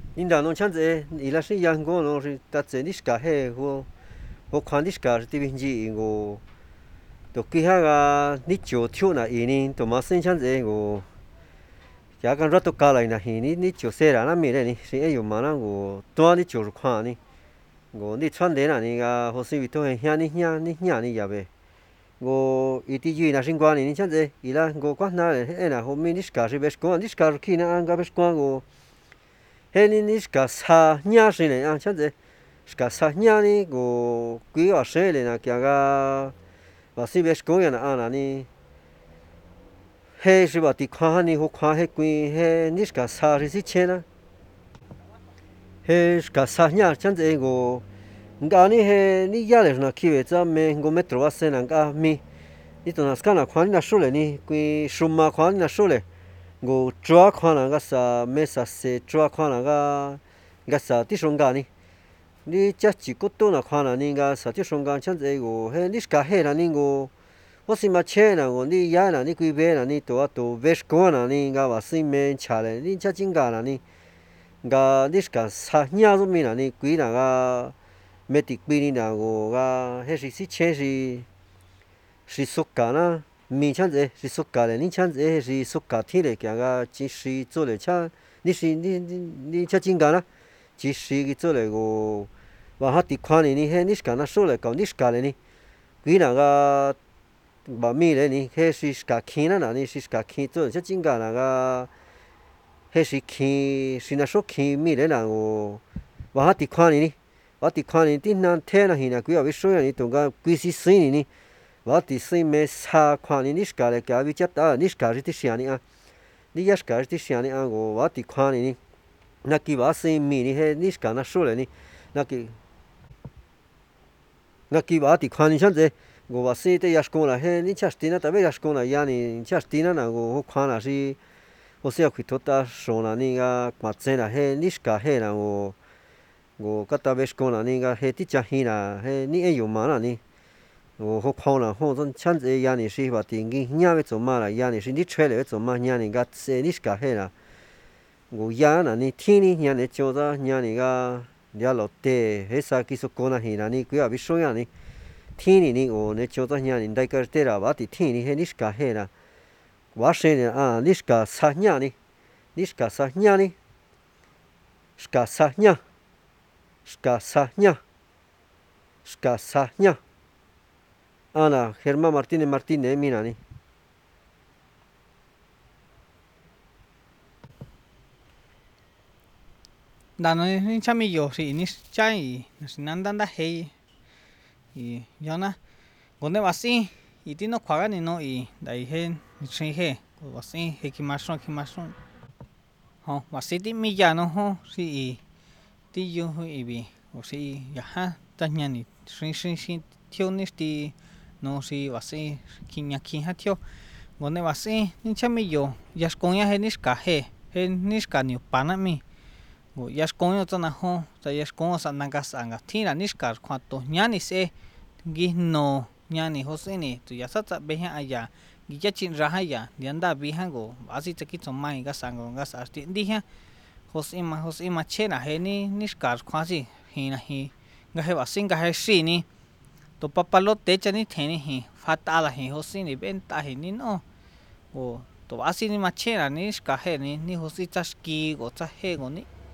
Ninda non chanze ila shi yang go no ri ta tse ni ska he ho kwan ni ska ti bin ji go to ki ha ga ni chu chu na i ni to ma sin chanze go ya kan ra to ka lai na hi ni chu se ra na mi le ni si e yu ma na go to ni chu kwan ni go ni chan de na ni ga ho si vi to he nya ni ya be go iti ji na sin kwa ni chanze ila go kwa na le na ho mi ni ska si be ko ni ska ki na an ga be kwa go he ni ska sa nya si ne an chanze ska sa nya ni go kui wa se le na kya ga wa si be ko ya na ana ni he si ba ti kwa ni ho kwa he kui he ni ska sa ri si che na he ska sa nya chanze go nga ni he ni ya le na ki we za me go metro wa se na ga mi ni to na ska na kwa ni na shu le ni kui shu ma kwa ni na shu le go chua kwa na ga sa me sa se chua kwa na ga sa ti shong ga ni cha chỉ có tôi là khoa là nên cái sao chứ xong cái chân thế go he ní cả he là nên go có gì mà chơi là go ní ya là ní quý bé là ní tổ vest co là nên cái và sinh men trả lại ní cha chính cả là ní cái ní cả sa nhà rồi mình là ní quý là cái mấy tỷ quý ní là go cái he sĩ chơi sĩ sốc cả na mình chân thế sĩ sốc cả là ní chân thế sĩ sốc cả thì là cái chỉ sĩ做了cha ní cha chính cả na chỉ sĩ做了go và hát thì khoan này he nít cả nó số lại còn nít cả này ní quý là cái bà mi này ní he是cả khí nó là ní是cả khí做这真个那个he是khí是那说khí mi đấy là và hát thì khoan này ní và thì khoan này tin năng thế là hiện là quý ở bên số này tụng cái quý sĩ sinh này ní và thì sinh mẹ sa khoan này nít cả lại cái vị chất à nít cả thì xia này à ní nhất cả thì xia này à và thì khoan này ní na kỳ và sinh mi ní he nít cả nó số lại ní na kỳ nga ki ba ti khani chan je go ba se te yash ko la he ni chastina ta be yash ko la ya ni chastina na go ho khana si o se khu tota so na ni ga ma tse na he ni ska he na go ka ta be ko na ni ga he ti cha hi na he ni e yu ma na ni go ho khona ho zon chan je ya ni si ba ti ngi nya be zo ma la ya ni si ni chwe le zo ma nya ni ga se ni ska he na go ya na ni ti ni nya ne cho za nya ni ga ya lo te he sa ki so ko na hi na ni ku ya bi so ya ni thiên ni o ne cho ta nya ni dai kar te ra ba ti thiên ni he ni ska he na wa she ne a ni ska sa nya ni ska sa nya ni ska sa nya ska sa nya ska sa nya ana Germán Martínez mi na ni da no ni chami yo si ni chai si nanda da hei y yo na gonde vasi y tino kwaga ni no y dai he ni he vasi he ki mason ho vasi ti mi ya no ho si y ti yo ho y bi o si ya ha ta nya ni shin tio ni ti no si vasi ki nya ki ha tio gonde vasi ni chami yo ya skonya he ni ska he ni ska ni pa na mi go ya skonya to na ho ta ya skonya sa na ga sa nga thi na ni ska kwa to nya ni se gi no nya ni ho se ni tu ya sa ta be ha ya gi ya chin ra ha ya ni anda bi ha go asi ta ki to mai ga sang ga sa ti di ha ho se ma che na he ni ska kwa si hi na hi ga he wa sing ga he si ni to papalo te cha ni the ni hi fa ta la hi ho si ni ben ta hi ni no o to asi ni ma che na ni ska he ni ho si cha ski go cha he go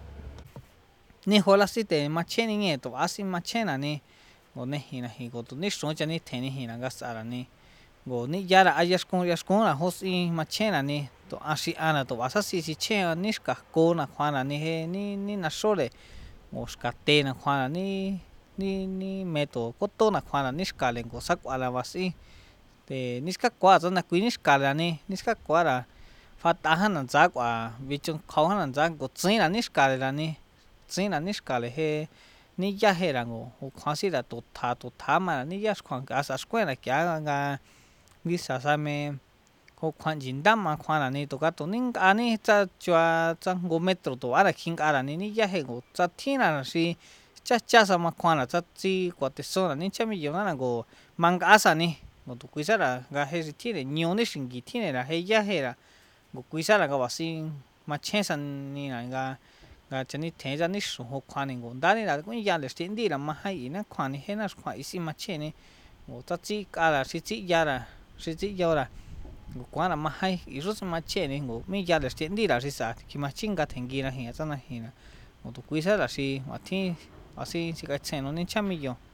ni ho la si te ma che ni nge to asi ma che na ni go ne hi na hi go to ni so cha ni the ni hi na ga sa ra ni go ni ya ra ayas con la ho si ma che na ni to asi ana to asa si che ni ska ko na khwa na ni he ni na so le o ska te na khwa na ni me to ko to na khwa na ni ska le go sa kwa la wa si te ni ska kwa zo na kwi ni ska la ni ska kwa ra fa ta han na za kwa vi chung khau han na za go tsin na ni ska la ni tsin na ni ska le he ni ya he ra go o khwa si ra to tha ma ni ya khwa ka sa skwa na kya ga vi sa sa me ko khwan jin da ma khwa na ni to ka to ning a ni cha chwa cha go metro to ara king ara ni ya he go cha thi na si cha sa ma khwa na cha chi kwa te so na ni cha mi yo na go mang ka sa ni go to kui sa ra ga he si thi ne nyo ni sing gi thi ne ra he ya he ra go kui sa ra ga wa si ma che san ni na ga gà chân đi thế ra đi sủng hộ khoan này ngủ đá này là cũng ya là tiền đi là mà hay nó khoan này hết nó khoan isi mà chơi này ngủ ta chỉ cả là chỉ ya là chỉ ya là ngủ quá là mà hay ít mà chơi này ngủ mấy ya là tiền đi là sao khi mà chính cả thành kia là hiện ra là hiện ngủ tụ quý sao là gì mà thì chỉ cái chuyện nó nên chăm mình vô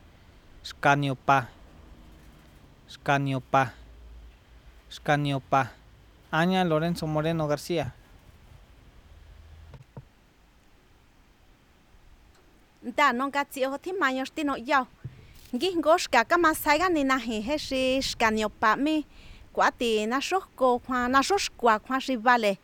Scaniopa Aña Lorenzo Moreno García. Ta non cazzo ti mai stino io. Gingoska kama saiga ni na he shi Scaniopa mi. Quati na shoko kwa na shoskwa kwa shi vale.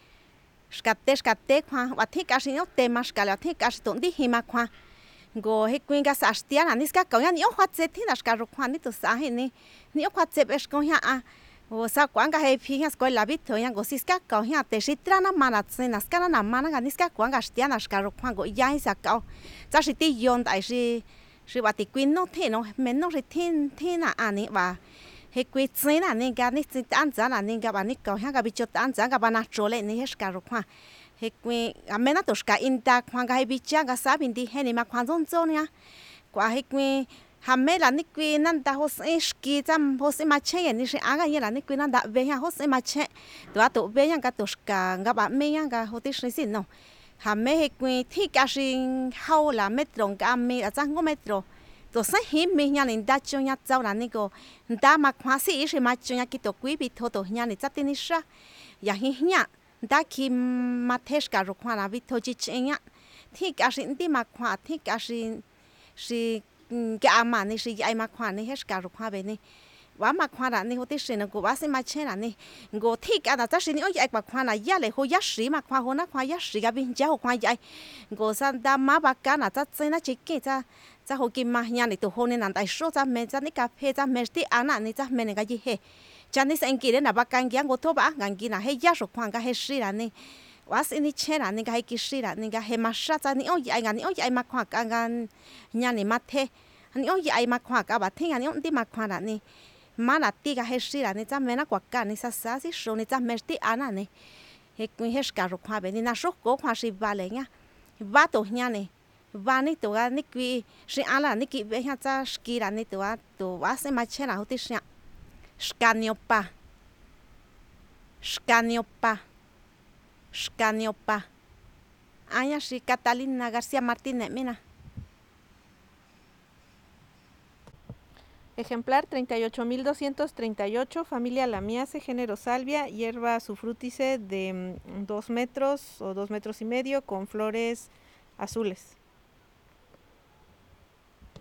Skate kwa wati kashi no tema skala ti kashi ton di hima kwa. Go he kwinga sa stiana ni ska kauya ni o hwatse ti na skaro kwa ni to sa he ni o hwatse besko ya a. O sa kwanga he phi ya skola bito ya go siska kauya te shitrana mana tsena skana na mana ga ni ska kwanga stiana skaro kwa go ya sa kau. Cha shi ti yon dai shi wati kwin no the no men no shi tin na ani wa he quy tsena na ni ga ni tsi an za na ni ga ba ni kauya ga bicho an za ga ba na chole ni he skaro kwa. He quy amena to ska inta kwanga he bicha ga sa bin di he ni ma kwan zon zon ya. Kwa he quy hame là ni quy nan da hos ski tam hos ma che ni shi aga ye là ni quy nan da ve ya hos ma che to to ve ya ga to ska ga ba me ya ga hoti shi sin no hame he quy thi ka shin hau là metro ga me a chang go metro to sa hi me nya ni da cho nya zao là ni go da ma kwa si shi ma cho nya ki to quy bi to nya ni cha ti ni sha ya hi nya da ki ma thesh ka ro kwa na vi to chi chen ya thi ka shin ti ma kwa thi ka shin shi cái ama này是ai mà khoan này hết cả rồi khoan về này, và mà khoan là này hồi tí sinh nó cũng bác sĩ mà chơi là này, go thích cái nào chắc sinh ơi ai mà khoan là giá lại hồi giá sĩ mà khoan hồi nó khoan giá sĩ cái bên giá hồi khoan giá, go san đam má bác cái nào chắc chơi nó chỉ cái chắc hồi kim mà nhà này tụ hồi này nằm tại số chắc mình chắc này cà phê chắc mình tí ăn này chắc mình cái gì hết, chắc này sinh kia là bác cái go thô bác cái kia là hết giá rồi khoan cái hết sĩ là này. Wa si ni chena ni ga kishi la ni ga he masha ta ni o ai ga ni o ai ma kwa ka ga nya ni ma the ni o ai ma kwa ka ba the ga ni o ti ma kwa la ni ma la ti ga he shi la ni cha me na kwa ka ni sa si sho ni cha me ti ana ni he ku he ska ro kwa be ni na sho ko kwa shi ba le nya ba to nya ni ba ni to ga ni ki shi ala ni ki be ha cha ski la ni to wa se ma chena ho ti sha Scaniopa. Aña si Catalina García Martínez, mira. Ejemplar 38.238, familia Lamiaceae, género Salvia, hierba sufrútice de 2 metros o 2 metros y medio con flores azules.